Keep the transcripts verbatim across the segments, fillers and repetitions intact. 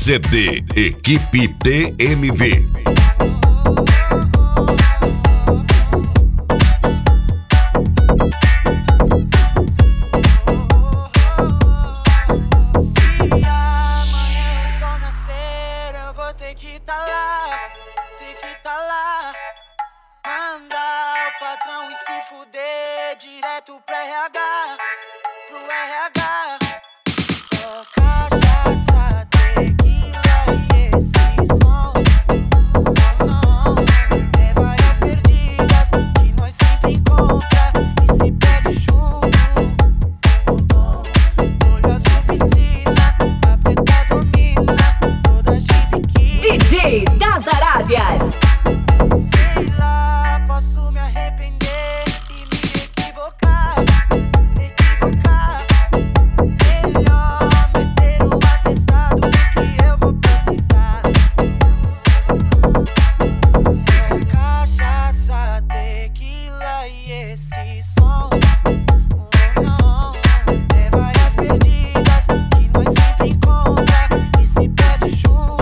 Z D, Equipe T M V. Tem que tá lá, tem que tá lá. Mandar o patrão e se fuder direto pro R H, pro R H. Só cachaça, tequila e esse som. Não, não, é várias perdidas que nós sempre encontra e se perde junto. O tom, olho azul piscina, aperta domina toda chique. D J das Arábias. Sei lá, posso me arrepender e me equivocar, equivocar. Melhor meter um atestado do que eu vou precisar. Só cachaça, tequila e esse som. Oh, não, é várias perdidas que nós sempre encontra e se perde junto.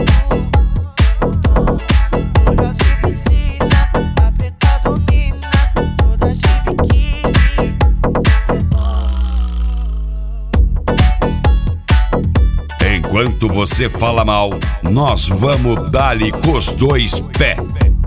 Olho azul piscina, a preta domina, toda de biquíni. Enquanto você fala mal, nós vamos dar-lhe com os dois pés.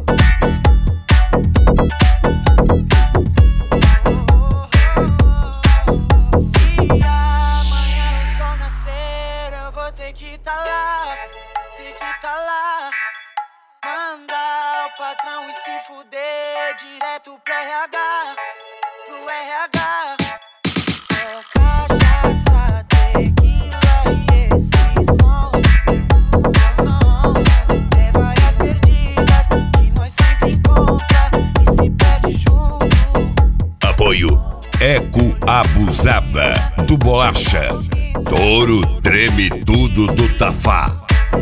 Se amanhã o sol nascer, eu vou ter que tá lá, ter que tá lá. Mandar o patrão e se fuder direto pro R H, pro R H. Só cachaça, tequila e esse som. Não, não, é várias perdidas que nós sempre encontra e se perde junto. Apoio Eco Abusada do Bolacha. Touro treme tudo do Tafá.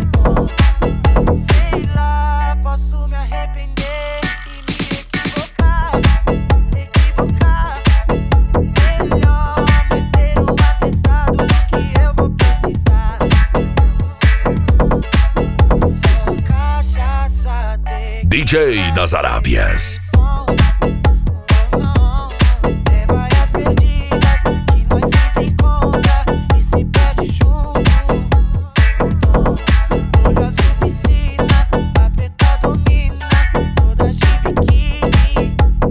Sei lá, posso me arrepender e me equivocar, equivocar. Melhor meter um atestado do que eu vou precisar. Só cachaça, tequila. D J das Arábias. Não, é várias perdidas que nós sempre encontra e se perde junto. Olho azul piscina, a preta domina, toda de biquíni. É bom.